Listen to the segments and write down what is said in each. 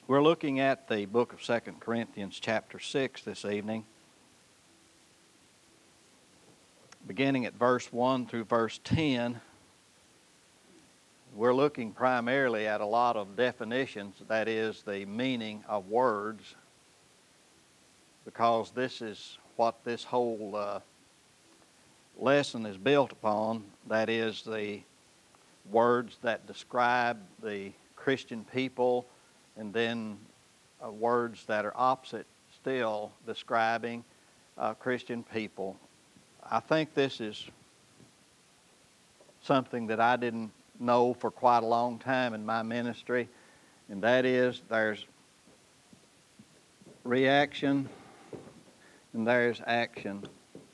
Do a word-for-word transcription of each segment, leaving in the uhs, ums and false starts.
We're looking at the book of Second Corinthians chapter six this evening, beginning at verse one through verse ten. We're looking primarily at a lot of definitions, that is, the meaning of words, because this is what this whole uh, lesson is built upon, that is, the words that describe the Christian people, and then uh, words that are opposite still describing uh, Christian people. I think this is something that I didn't know for quite a long time in my ministry, and that is there's reaction and there's action.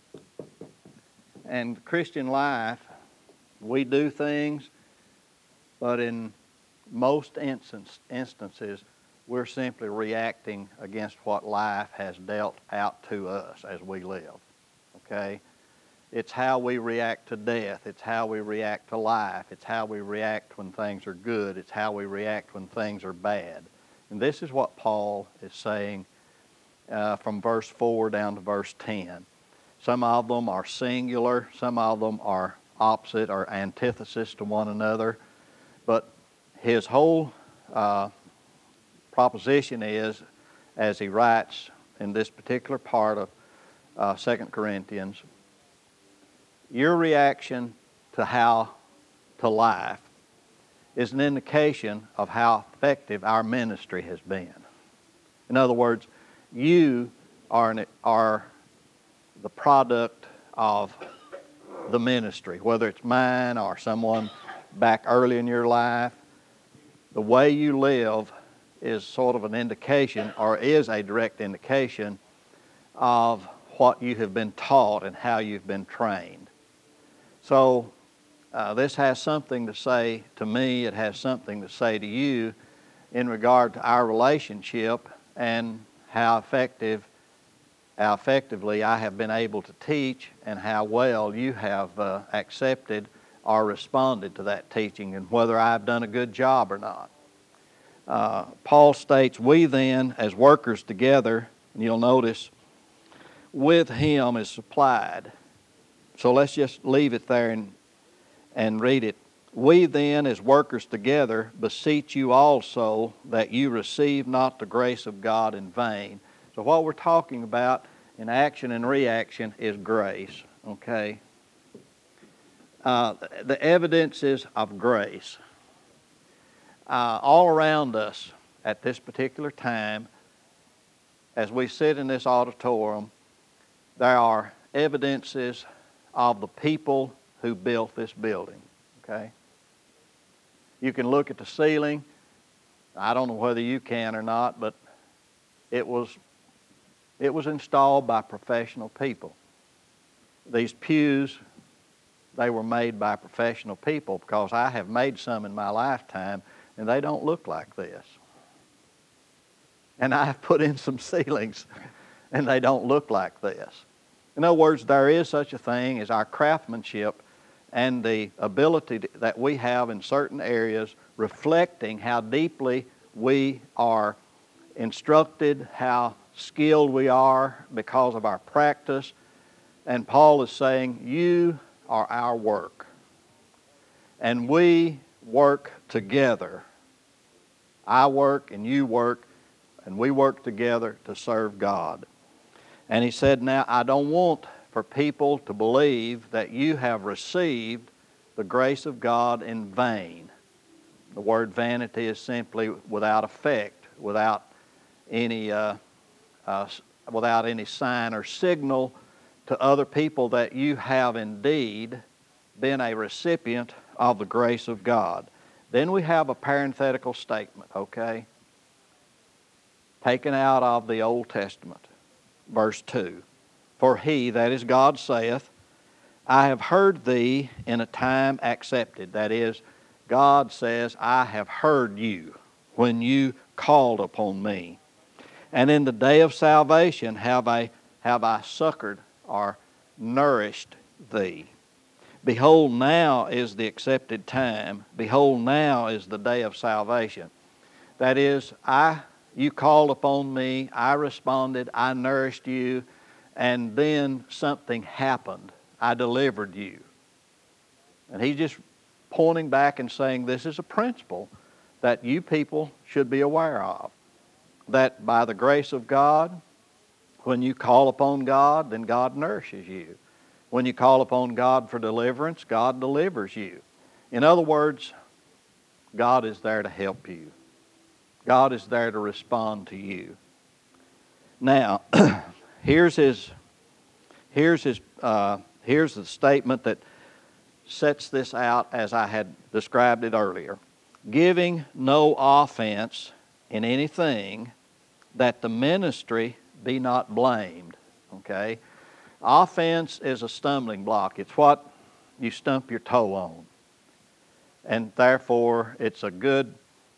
And Christian life, we do things, but in most instance, instances, we're simply reacting against what life has dealt out to us as we live. Okay? It's how we react to death. It's how we react to life. It's how we react when things are good. It's how we react when things are bad. And this is what Paul is saying uh, from verse four down to verse ten. Some of them are singular. Some of them are opposite or antithesis to one another. But his whole uh, proposition is, as he writes in this particular part of uh, Second Corinthians, your reaction to how to life is an indication of how effective our ministry has been. In other words, you are, an, are the product of the ministry, whether it's mine or someone back early in your life. The way you live is sort of an indication, or is a direct indication, of what you have been taught and how you've been trained. So uh, this has something to say to me, it has something to say to you in regard to our relationship and how effective, how effectively I have been able to teach and how well you have uh, accepted or responded to that teaching and whether I've done a good job or not. Uh, Paul states, we then, as workers together, and you'll notice, with him is supplied. So let's just leave it there and, and read it. We then, as workers together, beseech you also that you receive not the grace of God in vain. So what we're talking about in action and reaction is grace, okay? Uh, the evidences of grace. Uh, all around us at this particular time, as we sit in this auditorium, there are evidences of the people who built this building, okay? You can look at the ceiling. I don't know whether you can or not, but it was, it was installed by professional people. These pews, they were made by professional people, because I have made some in my lifetime, and they don't look like this. And I have put in some ceilings, and they don't look like this. In other words, there is such a thing as our craftsmanship and the ability to, that we have in certain areas, reflecting how deeply we are instructed, how skilled we are because of our practice. And Paul is saying, you are our work. And we work together. I work and you work, and we work together to serve God. And he said, now, I don't want for people to believe that you have received the grace of God in vain. The word vanity is simply without effect, without any, uh, uh, without any sign or signal to other people that you have indeed been a recipient of the grace of God. Then we have a parenthetical statement, okay, taken out of the Old Testament. Verse two, for he, that is God, saith, I have heard thee in a time accepted. That is, God says, I have heard you when you called upon me. And in the day of salvation have I, have I succored or nourished thee. Behold, now is the accepted time. Behold, now is the day of salvation. That is, I You called upon me, I responded, I nourished you, and then something happened. I delivered you. And he's just pointing back and saying this is a principle that you people should be aware of. That by the grace of God, when you call upon God, then God nourishes you. When you call upon God for deliverance, God delivers you. In other words, God is there to help you. God is there to respond to you. Now, here's his, here's his, uh, here's the statement that sets this out as I had described it earlier. Giving no offense in anything, that the ministry be not blamed. Okay? Offense is a stumbling block. It's what you stump your toe on. And therefore, it's a good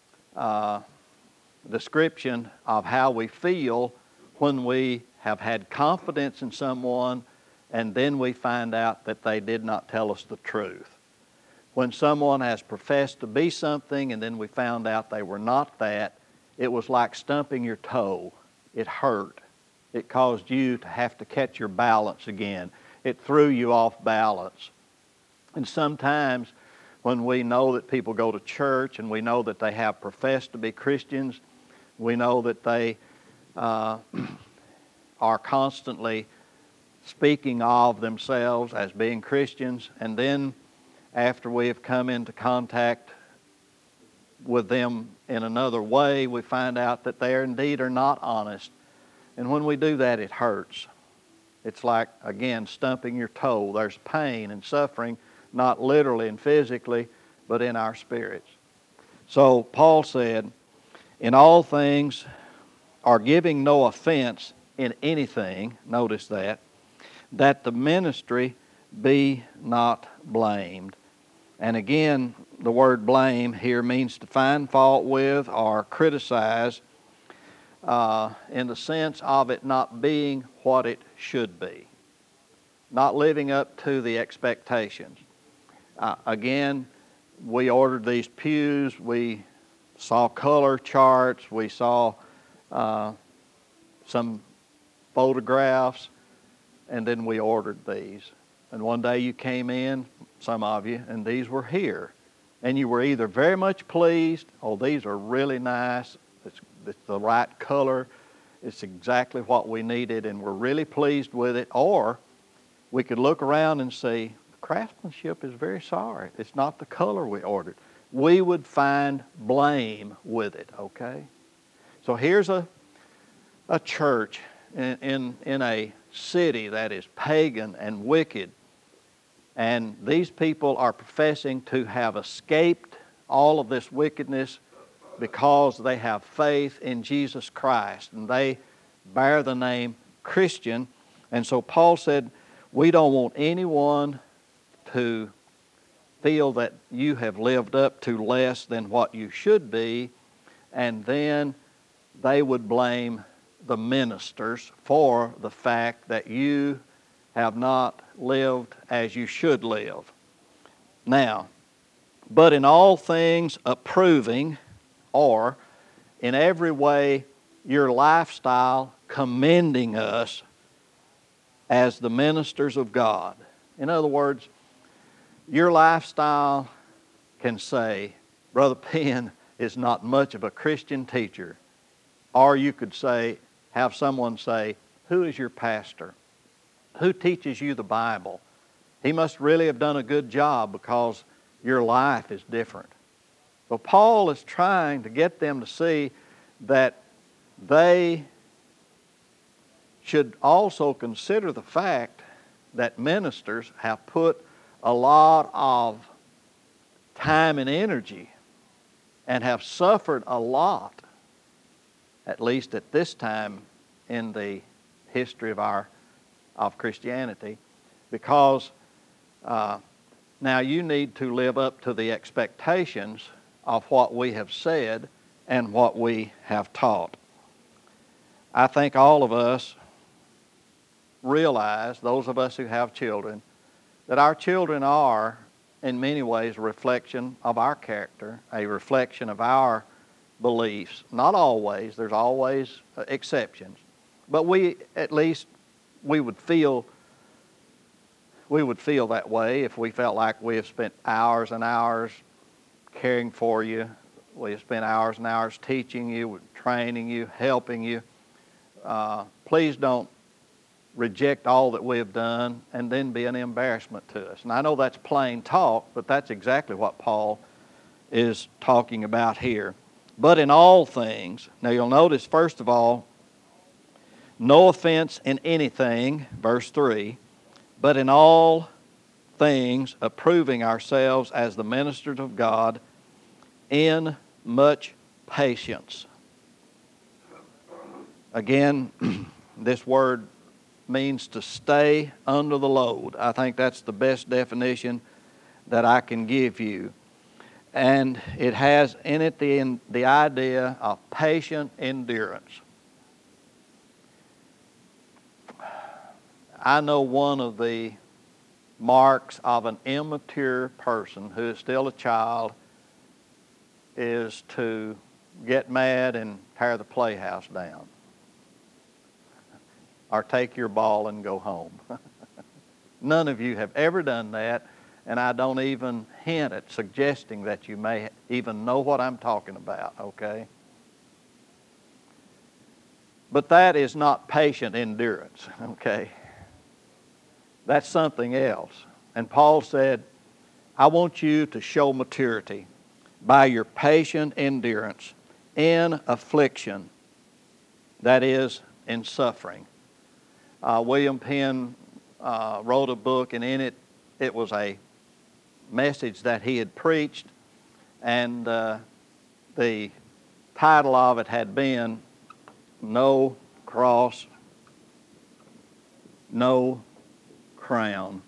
uh, description of how we feel when we have had confidence in someone and then we find out that they did not tell us the truth. When someone has professed to be something and then we found out they were not that, it was like stumping your toe. It hurt. It caused you to have to catch your balance again. It threw you off balance. And sometimes when we know that people go to church and we know that they have professed to be Christians, we know that they uh, are constantly speaking of themselves as being Christians, and then after we have come into contact with them in another way, we find out that they are indeed are not honest. And when we do that, it hurts. It's like, again, stumping your toe. There's pain and suffering, not literally and physically, but in our spirits. So Paul said, in all things are giving no offense in anything, notice that, that the ministry be not blamed. And again, the word blame here means to find fault with or criticize uh, in the sense of it not being what it should be, not living up to the expectations. Uh, again, we ordered these pews, we saw color charts, we saw uh, some photographs, and then we ordered these. And one day you came in, some of you, and these were here. And you were either very much pleased, oh, these are really nice, it's, it's the right color, it's exactly what we needed, and we're really pleased with it, or we could look around and see, the craftsmanship is very sorry. It's not the color we ordered. We would find blame with it, okay? So here's a, a church in, in, in a city that is pagan and wicked, and these people are professing to have escaped all of this wickedness because they have faith in Jesus Christ, and they bear the name Christian. And so Paul said, we don't want anyone to feel that you have lived up to less than what you should be, and then they would blame the ministers for the fact that you have not lived as you should live. Now, but in all things approving, or in every way your lifestyle commending us as the ministers of God. In other words, your lifestyle can say, Brother Penn is not much of a Christian teacher. Or you could say, have someone say, who is your pastor? Who teaches you the Bible? He must really have done a good job because your life is different. So Paul is trying to get them to see that they should also consider the fact that ministers have put a lot of time and energy and have suffered a lot, at least at this time in the history of our of Christianity, because uh, now you need to live up to the expectations of what we have said and what we have taught. I think all of us realize, those of us who have children, that our children are in many ways a reflection of our character, a reflection of our beliefs. Not always. There's always uh, exceptions. But we, at least, we would feel we would feel that way if we felt like we have spent hours and hours caring for you. We have spent hours and hours teaching you, training you, helping you. Uh, please don't reject all that we have done and then be an embarrassment to us. And I know that's plain talk, but that's exactly what Paul is talking about here. But in all things, now you'll notice, first of all, no offense in anything, verse three, but in all things approving ourselves as the ministers of God in much patience. Again, this word means to stay under the load. I think that's the best definition that I can give you. And it has in it the, the idea of patient endurance. I know one of the marks of an immature person who is still a child is to get mad and tear the playhouse down, or take your ball and go home. None of you have ever done that, and I don't even hint at suggesting that you may even know what I'm talking about, okay? But that is not patient endurance, okay? That's something else. And Paul said, I want you to show maturity by your patient endurance in affliction, that is, in suffering. Uh, William Penn uh, wrote a book, and in it, it was a message that he had preached, and uh, the title of it had been, No Cross, No Crown.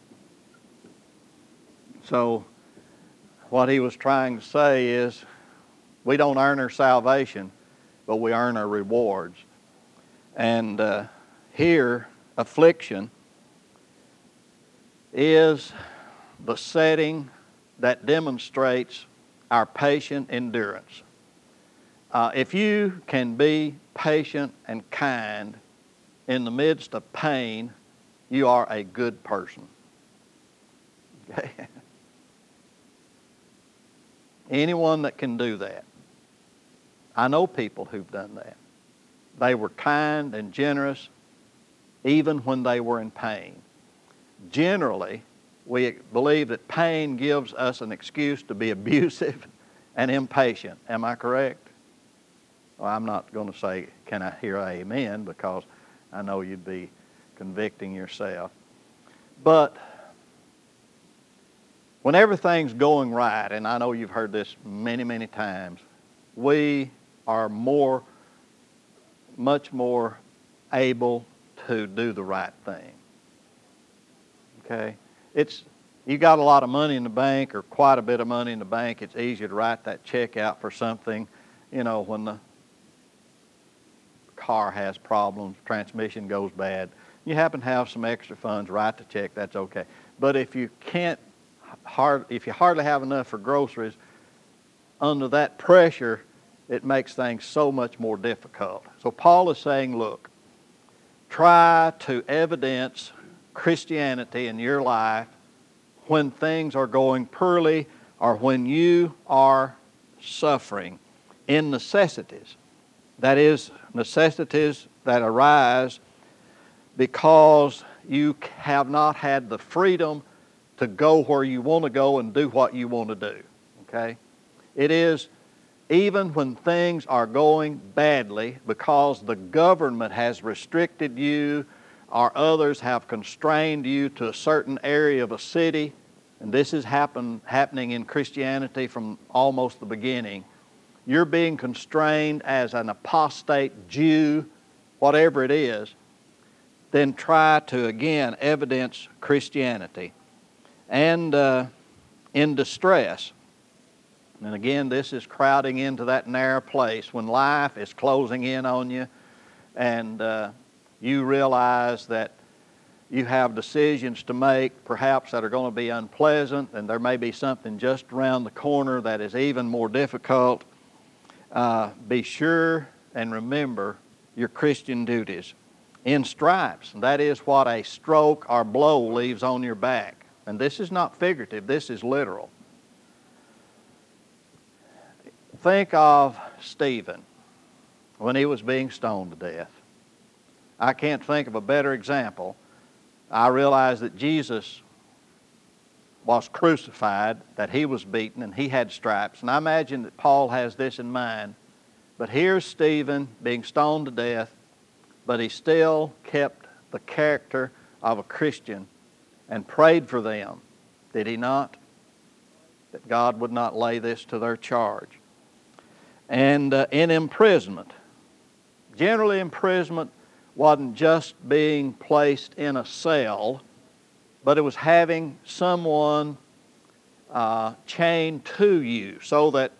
So what he was trying to say is, we don't earn our salvation, but we earn our rewards. And uh, here, affliction is the setting that demonstrates our patient endurance. Uh, if you can be patient and kind in the midst of pain, you are a good person. Okay? Anyone that can do that. I know people who've done that. They were kind and generous even when they were in pain. Generally, we believe that pain gives us an excuse to be abusive and impatient. Am I correct? Well, I'm not going to say, can I hear amen, because I know you'd be convicting yourself. But when everything's going right, and I know you've heard this many, many times, we are more, much more able to do the right thing. Okay? It's, you got a lot of money in the bank, or quite a bit of money in the bank, it's easier to write that check out for something, you know, when the car has problems, transmission goes bad. You happen to have some extra funds, write the check, that's okay. But if you can't, hard, if you hardly have enough for groceries, under that pressure, it makes things so much more difficult. So Paul is saying, look, try to evidence Christianity in your life when things are going poorly or when you are suffering in necessities. That is, necessities that arise because you have not had the freedom to go where you want to go and do what you want to do. Okay? It is even when things are going badly because the government has restricted you or others have constrained you to a certain area of a city, and this is happen, happening in Christianity from almost the beginning. You're being constrained as an apostate Jew, whatever it is, then try to, again, evidence Christianity. And uh, in distress, and again, this is crowding into that narrow place when life is closing in on you and uh, you realize that you have decisions to make, perhaps that are going to be unpleasant, and there may be something just around the corner that is even more difficult. uh, be sure and remember your Christian duties. In stripes, and that is what a stroke or blow leaves on your back. And this is not figurative, this is literal. Think of Stephen when he was being stoned to death. I can't think of a better example. I realize that Jesus was crucified, that he was beaten, and he had stripes. And I imagine that Paul has this in mind. But here's Stephen being stoned to death, but he still kept the character of a Christian and prayed for them. Did he not? That God would not lay this to their charge. And uh, in imprisonment, generally imprisonment wasn't just being placed in a cell, but it was having someone uh, chained to you so that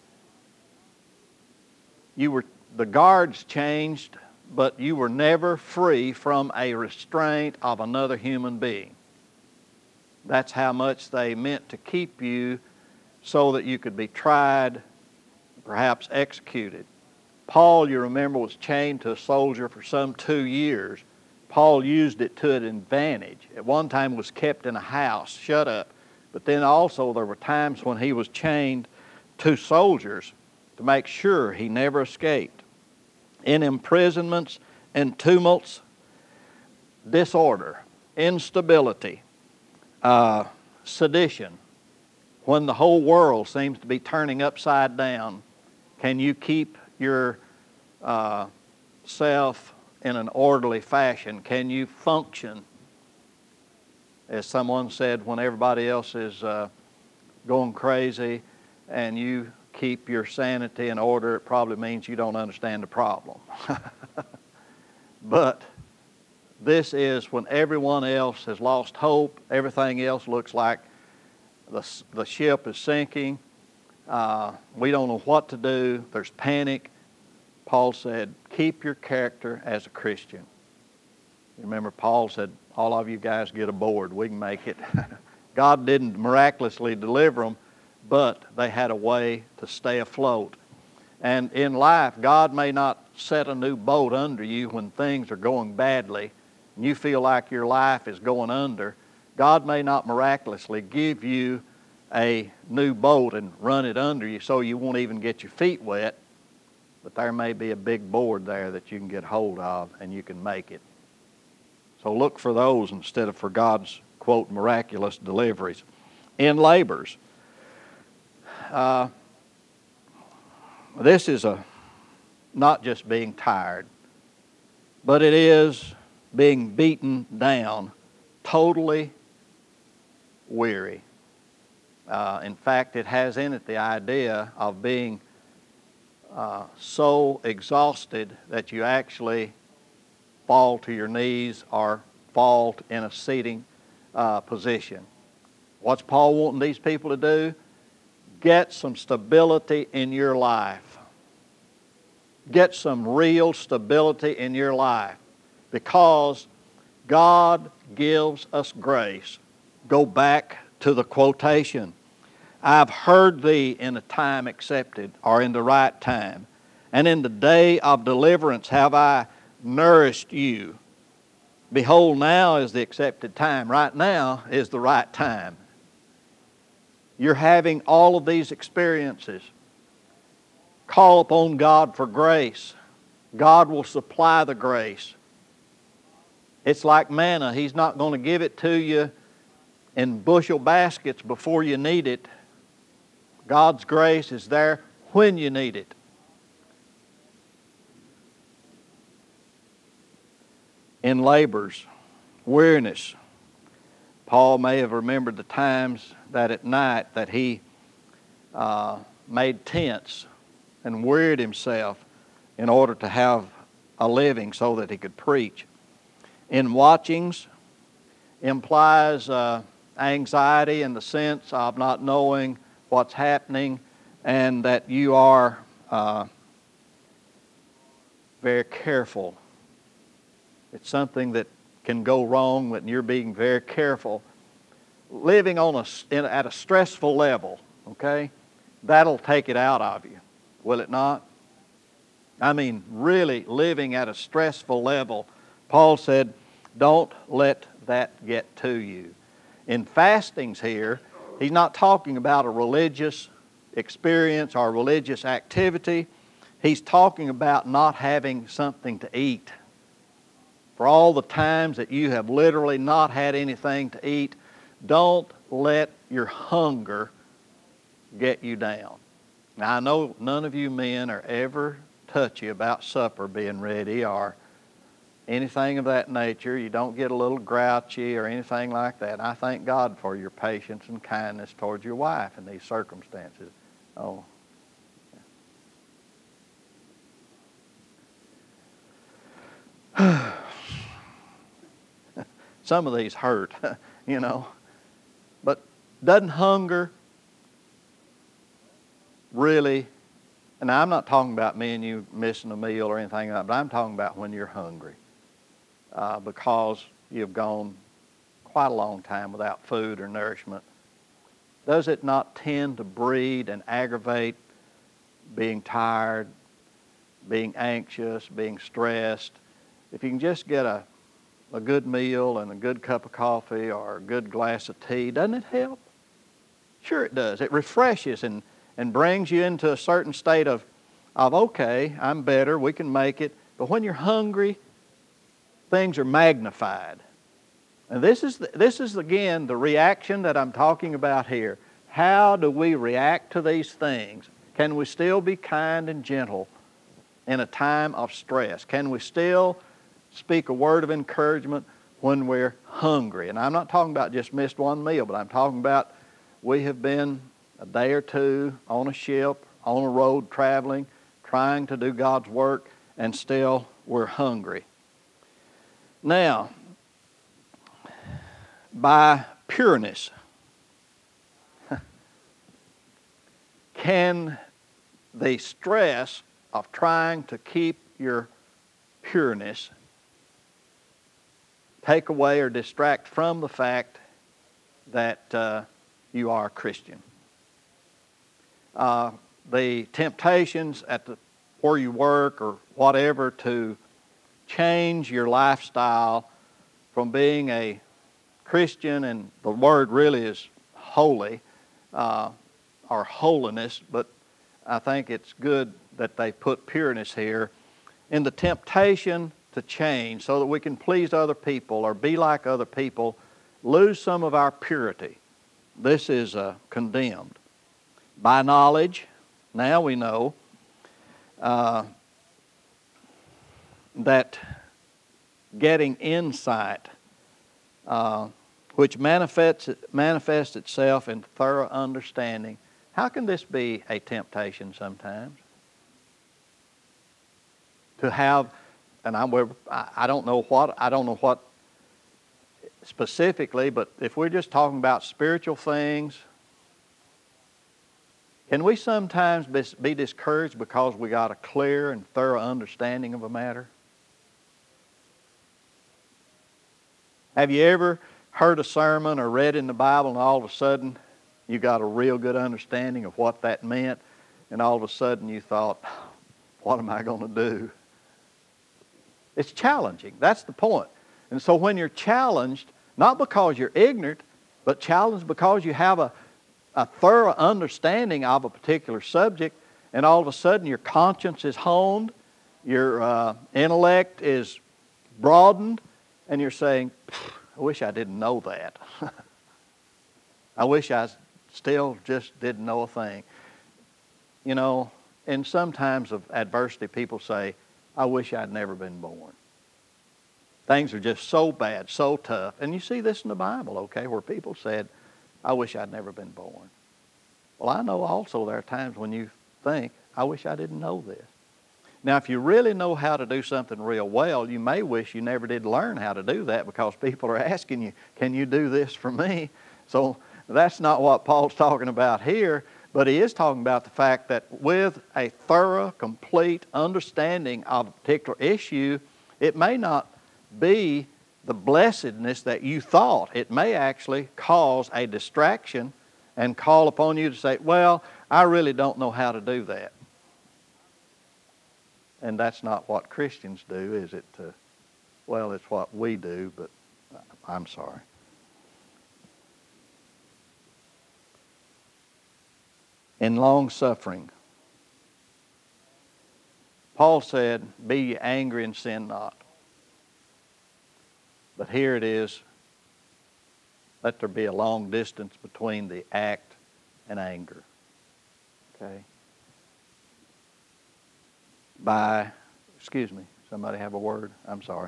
you were, the guards changed, but you were never free from a restraint of another human being. That's how much they meant to keep you so that you could be tried, perhaps executed. Paul, you remember, was chained to a soldier for some two years. Paul used it to an advantage. At one time was kept in a house, shut up. But then also there were times when he was chained to soldiers to make sure he never escaped. In imprisonments and tumults, disorder, instability, uh, sedition, when the whole world seems to be turning upside down, can you keep your uh, self in an orderly fashion? Can you function, as someone said, when everybody else is uh, going crazy and you keep your sanity in order? It probably means you don't understand the problem. But this is when everyone else has lost hope, everything else looks like the, the ship is sinking, uh, we don't know what to do, there's panic. Paul said, keep your character as a Christian. Remember, Paul said, all of you guys get aboard, we can make it. God didn't miraculously deliver them, but they had a way to stay afloat. And in life, God may not set a new boat under you when things are going badly and you feel like your life is going under. God may not miraculously give you a new boat and run it under you so you won't even get your feet wet, but there may be a big board there that you can get hold of and you can make it. So look for those instead of for God's, quote, miraculous deliveries. In labors, uh, this is a not just being tired, but it is being beaten down, totally weary. Uh, in fact, it has in it the idea of being uh, so exhausted that you actually fall to your knees or fall in a seating uh, position. What's Paul wanting these people to do? Get some stability in your life. Get some real stability in your life, because God gives us grace. Go back to the quotation. I've heard thee in a time accepted, or in the right time, and in the day of deliverance have I nourished you. Behold, now is the accepted time. Right now is the right time. You're having all of these experiences. Call upon God for grace. God will supply the grace. It's like manna. He's not going to give it to you in bushel baskets before you need it. God's grace is there when you need it. In labors, weariness. Paul may have remembered the times that at night that he uh, made tents and wearied himself in order to have a living so that he could preach. In watchings implies uh, anxiety in the sense of not knowing what's happening, and that you are uh, very careful. It's something that can go wrong when you're being very careful. Living on a, in, at a stressful level, okay, that'll take it out of you. will it not? I mean, really living at a stressful level. Paul said, don't let that get to you. In fastings here, he's not talking about a religious experience or religious activity. He's talking about not having something to eat. For all the times that you have literally not had anything to eat, don't let your hunger get you down. Now, I know none of you men are ever touchy about supper being ready or anything of that nature. You don't get a little grouchy or anything like that. I thank God for your patience and kindness towards your wife in these circumstances. Oh. Some of these hurt, you know. But doesn't hunger really, and I'm not talking about me and you missing a meal or anything like that, but I'm talking about when you're hungry uh, because you've gone quite a long time without food or nourishment. Does it not tend to breed and aggravate being tired, being anxious, being stressed? If you can just get a, a good meal and a good cup of coffee or a good glass of tea, doesn't it help? Sure it does. It refreshes and, and brings you into a certain state of, of, okay, I'm better, we can make it. But when you're hungry, things are magnified. And this is, the, this is again, the reaction that I'm talking about here. How do we react to these things? Can we still be kind and gentle in a time of stress? Can we still speak a word of encouragement when we're hungry? And I'm not talking about just missed one meal, but I'm talking about we have been a day or two on a ship, on a road traveling, trying to do God's work, and still we're hungry. Now, by pureness, can the stress of trying to keep your pureness take away or distract from the fact that uh, you are a Christian? Uh, the temptations at the where you work or whatever to change your lifestyle from being a Christian, and the word really is holy, uh, or holiness, but I think it's good that they put pureness here, in the temptation to change so that we can please other people or be like other people, lose some of our purity. This is uh, condemned. By knowledge, now we know uh, that getting insight, uh, which manifests, manifests itself in thorough understanding. How can this be a temptation sometimes? To have, and I, I don't know what, I don't know what specifically, but if we're just talking about spiritual things, can we sometimes be discouraged because we got a clear and thorough understanding of a matter? Have you ever heard a sermon or read in the Bible and all of a sudden you got a real good understanding of what that meant, and all of a sudden you thought, what am I going to do? It's challenging. That's the point. And so when you're challenged, not because you're ignorant, but challenged because you have a, a thorough understanding of a particular subject, and all of a sudden your conscience is honed, your uh, intellect is broadened, and you're saying, I wish I didn't know that. I wish I still just didn't know a thing. You know, in some times of adversity, people say, I wish I'd never been born. Things are just so bad, so tough. And you see this in the Bible, okay, where people said, I wish I'd never been born. Well, I know also there are times when you think, I wish I didn't know this. Now, if you really know how to do something real well, you may wish you never did learn how to do that because people are asking you, can you do this for me? So that's not what Paul's talking about here, but he is talking about the fact that with a thorough, complete understanding of a particular issue, it may not be the blessedness that you thought. It may actually cause a distraction and call upon you to say, well, I really don't know how to do that. And that's not what Christians do, is it? To, well, it's what we do, but I'm sorry. In long suffering, Paul said, be ye angry and sin not. But here it is, let there be a long distance between the act and anger. Okay? By, excuse me, somebody have a word? I'm sorry.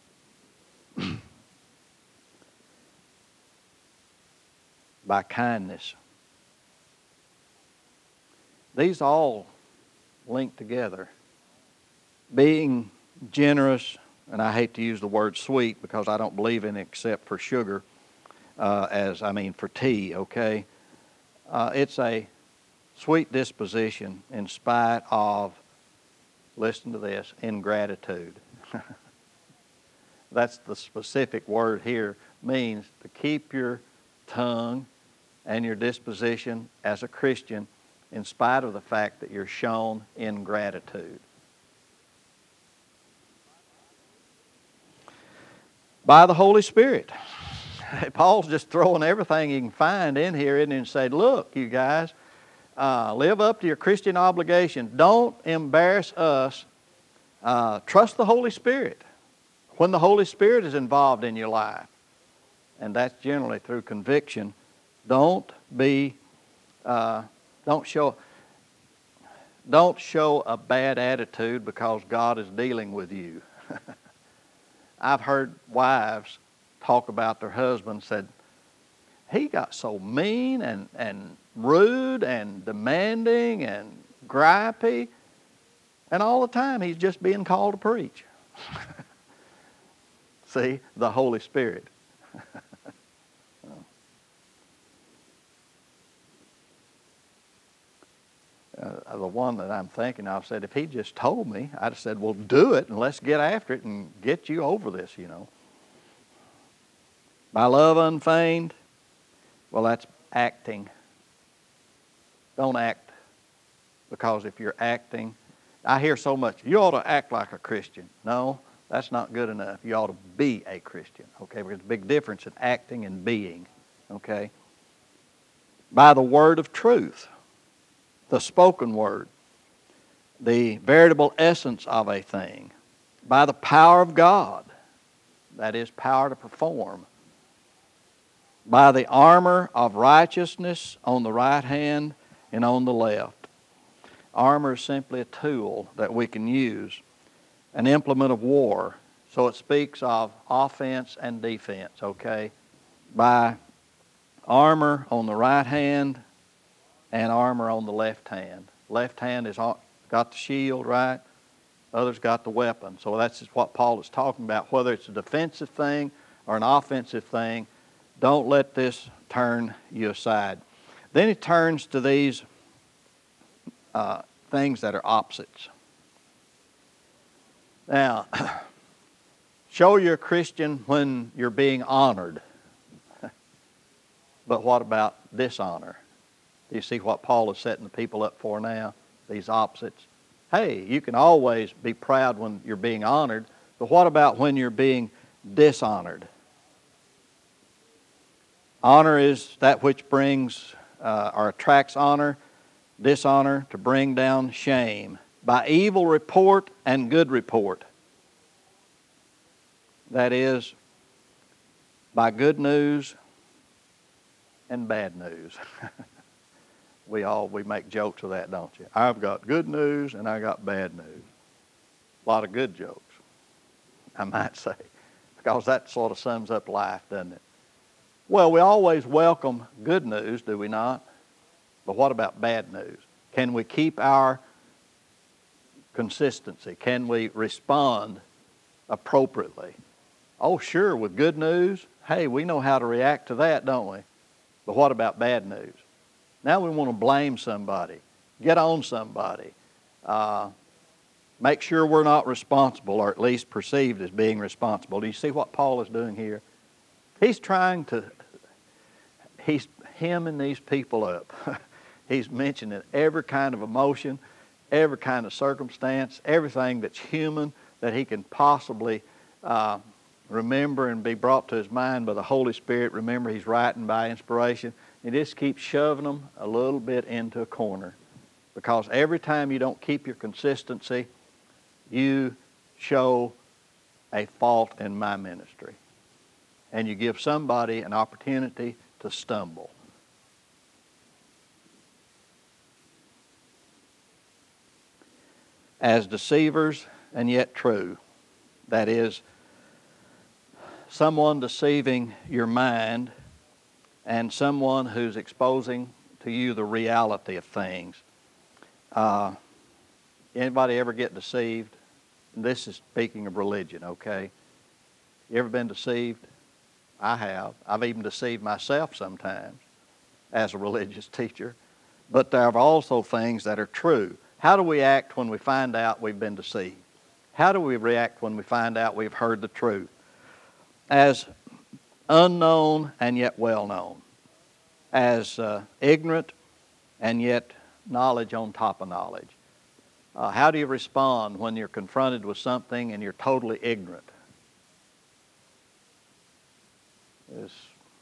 By kindness. These all link together. Being generous, and I hate to use the word sweet because I don't believe in it except for sugar, uh, as I mean for tea, okay? Uh, it's a sweet disposition in spite of, listen to this, ingratitude. That's the specific word here, means to keep your tongue and your disposition as a Christian in spite of the fact that you're shown ingratitude. By the Holy Spirit. Paul's just throwing everything he can find in here in and said, look, you guys, uh, live up to your Christian obligation. Don't embarrass us. Uh, trust the Holy Spirit when the Holy Spirit is involved in your life. And that's generally through conviction. Don't be, uh, don't show, don't show a bad attitude because God is dealing with you. I've heard wives talk about their husband, said, he got so mean and, and rude and demanding and gripey, and all the time he's just being called to preach. See, the Holy Spirit. Uh, the one that I'm thinking of said, if he just told me, I'd have said, well, do it and let's get after it and get you over this, you know. By love unfeigned, well, that's acting. Don't act, because if you're acting, I hear so much, you ought to act like a Christian. No, that's not good enough. You ought to be a Christian, okay? Because there's a big difference in acting and being, okay? By the word of truth. The spoken word, the veritable essence of a thing, by the power of God, that is power to perform, by the armor of righteousness on the right hand and on the left. Armor is simply a tool that we can use, an implement of war, so it speaks of offense and defense, okay? By armor on the right hand and armor on the left hand. Left hand has got the shield, right? Others got the weapon. So that's just what Paul is talking about. Whether it's a defensive thing or an offensive thing, don't let this turn you aside. Then he turns to these uh, things that are opposites. Now, show you're a Christian when you're being honored. But what about dishonor? Do you see what Paul is setting the people up for now? These opposites. Hey, you can always be proud when you're being honored, but what about when you're being dishonored? Honor is that which brings uh, or attracts honor, dishonor to bring down shame. By evil report and good report. That is, by good news and bad news. We all, we make jokes of that, don't you? I've got good news and I got bad news. A lot of good jokes, I might say, because that sort of sums up life, doesn't it? Well, we always welcome good news, do we not? But what about bad news? Can we keep our consistency? Can we respond appropriately? Oh, sure, with good news, hey, we know how to react to that, don't we? But what about bad news? Now we want to blame somebody, get on somebody, uh, make sure we're not responsible, or at least perceived as being responsible. Do you see what Paul is doing here? He's trying to, he's hemming these people up. He's mentioning every kind of emotion, every kind of circumstance, everything that's human that he can possibly uh, remember and be brought to his mind by the Holy Spirit. Remember, he's writing by inspiration. He just keeps shoving them a little bit into a corner, because every time you don't keep your consistency, you show a fault in my ministry, and you give somebody an opportunity to stumble. As deceivers and yet true. That is, someone deceiving your mind and someone who's exposing to you the reality of things. Uh, anybody ever get deceived? This is speaking of religion, okay? You ever been deceived? I have. I've even deceived myself sometimes as a religious teacher. But there are also things that are true. How do we act when we find out we've been deceived? How do we react when we find out we've heard the truth? As unknown and yet well known. As uh, ignorant and yet knowledge on top of knowledge. Uh, how do you respond when you're confronted with something and you're totally ignorant? It's,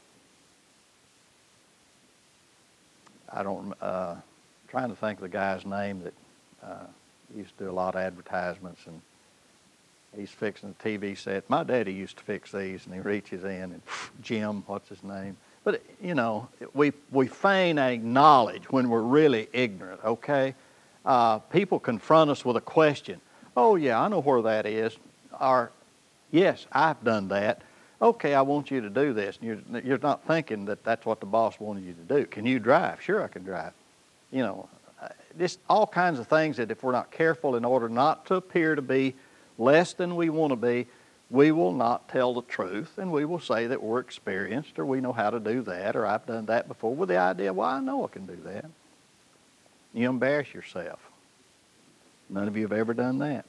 I don't, uh, trying to think of the guy's name that uh, used to do a lot of advertisements, and he's fixing the T V set. My daddy used to fix these, and he reaches in and Jim, what's his name? But, you know, we, we feign a knowledge when we're really ignorant, okay? Uh, people confront us with a question. Oh, yeah, I know where that is. Or, yes, I've done that. Okay, I want you to do this. And you're, you're not thinking that that's what the boss wanted you to do. Can you drive? Sure, I can drive. You know, just all kinds of things that if we're not careful, in order not to appear to be less than we want to be, we will not tell the truth, and we will say that we're experienced, or we know how to do that, or I've done that before, with the idea, well, I know I can do that. You embarrass yourself. None of you have ever done that.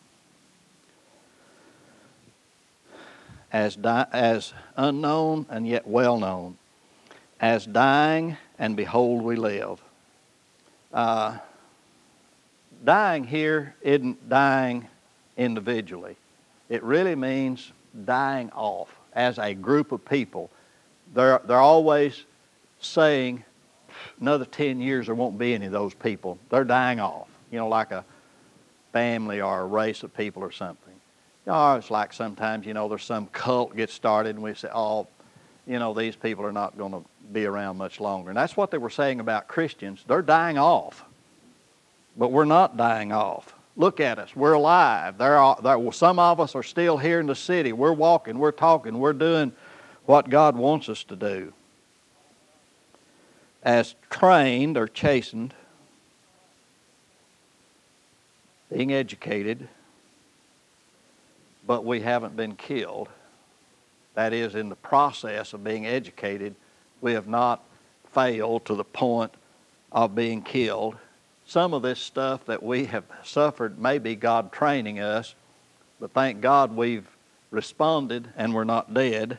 As, di- as unknown and yet well known, as dying and behold we live. Uh, dying here isn't dying individually. It really means dying off as a group of people. They're, they're always saying, another ten years there won't be any of those people. They're dying off, you know, like a family or a race of people or something. Oh, it's like sometimes, you know, there's some cult gets started and we say, oh, you know, these people are not going to be around much longer. And that's what they were saying about Christians. They're dying off. But we're not dying off. Look at us. We're alive. There are, there, some of us are still here in the city. We're walking. We're talking. We're doing what God wants us to do. As trained or chastened, being educated, but we haven't been killed. That is, in the process of being educated, we have not failed to the point of being killed. Some of this stuff that we have suffered may be God training us, but thank God we've responded and we're not dead.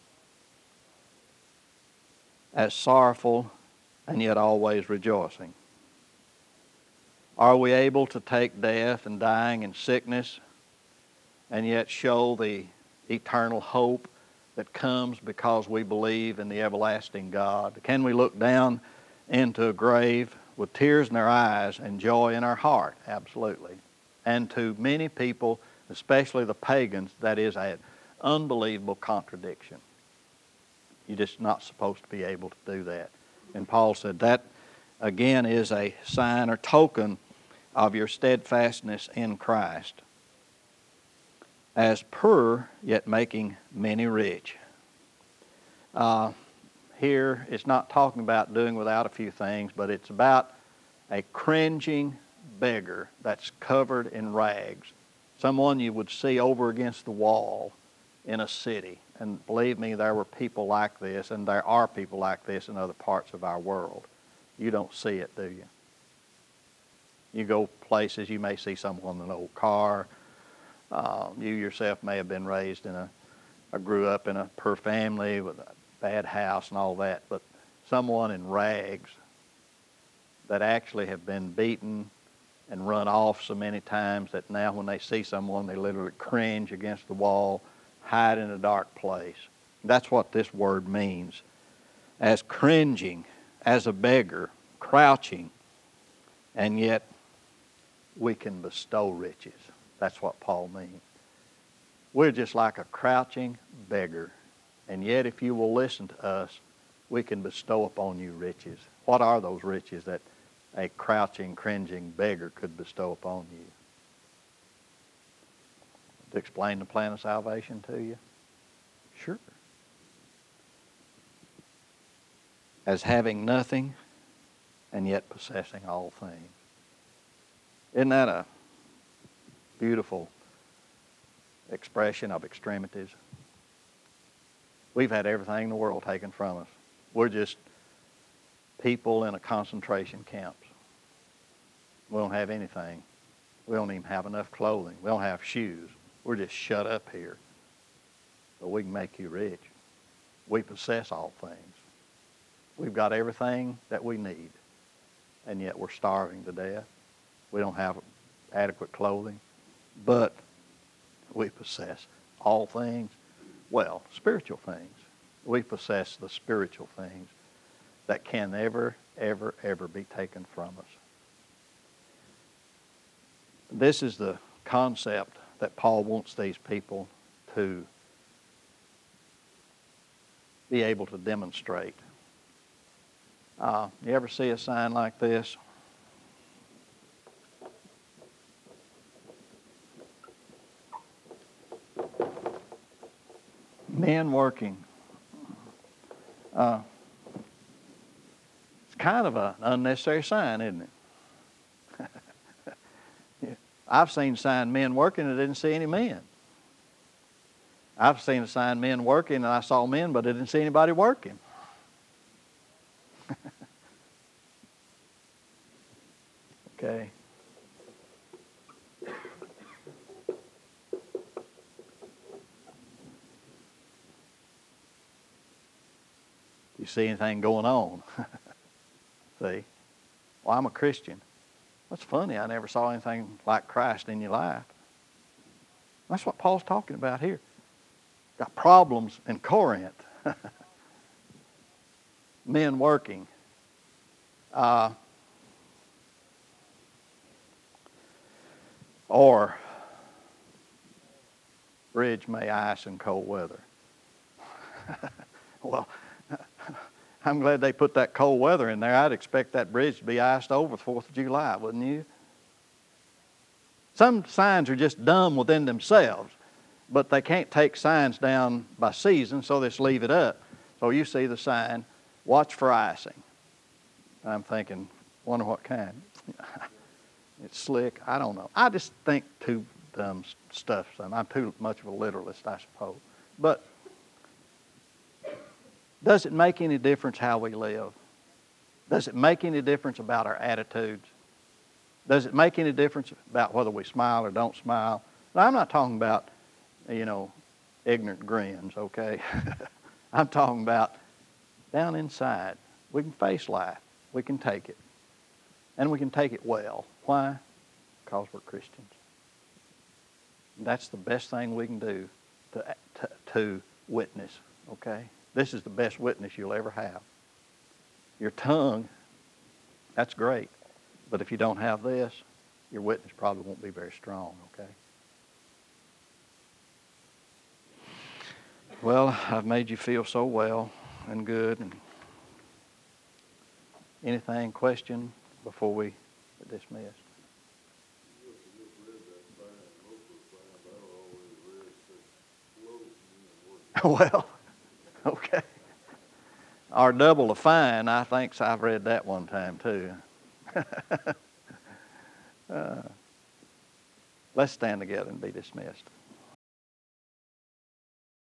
As sorrowful and yet always rejoicing. Are we able to take death and dying and sickness and yet show the eternal hope that comes because we believe in the everlasting God? Can we look down into a grave with tears in our eyes and joy in our heart? Absolutely. And to many people, especially the pagans, that is an unbelievable contradiction. You're just not supposed to be able to do that. And Paul said that, again, is a sign or token of your steadfastness in Christ. As poor, yet making many rich. Uh, here, it's not talking about doing without a few things, but it's about a cringing beggar that's covered in rags. Someone you would see over against the wall in a city. And believe me, there were people like this, and there are people like this in other parts of our world. You don't see it, do you? You go places, you may see someone in an old car. Uh, you yourself may have been raised in a, or grew up in a poor family with a bad house and all that, but someone in rags that actually have been beaten, and run off so many times that now when they see someone, they literally cringe against the wall, hide in a dark place. That's what this word means. As cringing, as a beggar, crouching, and yet we can bestow riches. That's what Paul means. We're just like a crouching beggar, and yet if you will listen to us, we can bestow upon you riches. What are those riches that a crouching, cringing beggar could bestow upon you? To explain the plan of salvation to you? Sure. As having nothing and yet possessing all things. Isn't that a beautiful expression of extremities? We've had everything in the world taken from us. We're just people in a concentration camp. We don't have anything. We don't even have enough clothing. We don't have shoes. We're just shut up here. But we can make you rich. We possess all things. We've got everything that we need, and yet we're starving to death. We don't have adequate clothing, but we possess all things. Well, spiritual things. We possess the spiritual things that can never, ever, ever be taken from us. This is the concept that Paul wants these people to be able to demonstrate. Uh, you ever see a sign like this? Men working. Uh, it's kind of an unnecessary sign, isn't it? I've seen a sign men working and I didn't see any men. I've seen a sign men working and I saw men but I didn't see anybody working. Okay. You see anything going on? See? Well, I'm a Christian. That's funny. I never saw anything like Christ in your life. That's what Paul's talking about here. Got problems in Corinth. Men working. Uh, or bridge may ice in cold weather. Well, I'm glad they put that cold weather in there. I'd expect that bridge to be iced over the fourth of July, wouldn't you? Some signs are just dumb within themselves, but they can't take signs down by season, so they just leave it up. So you see the sign, watch for icing. I'm thinking, wonder what kind. It's slick. I don't know. I just think too dumb stuff. I'm too much of a literalist, I suppose. But does it make any difference how we live? Does it make any difference about our attitudes? Does it make any difference about whether we smile or don't smile? Now, I'm not talking about, you know, ignorant grins, okay? I'm talking about down inside. We can face life. We can take it. And we can take it well. Why? Because we're Christians. That's the best thing we can do to, to, to witness, okay? This is the best witness you'll ever have. Your tongue, that's great. But if you don't have this, your witness probably won't be very strong, okay? Well, I've made you feel so well and good. And anything, question before we are dismissed? Well, okay. Or double the fine, I think I've read that one time too. uh, let's stand together and be dismissed.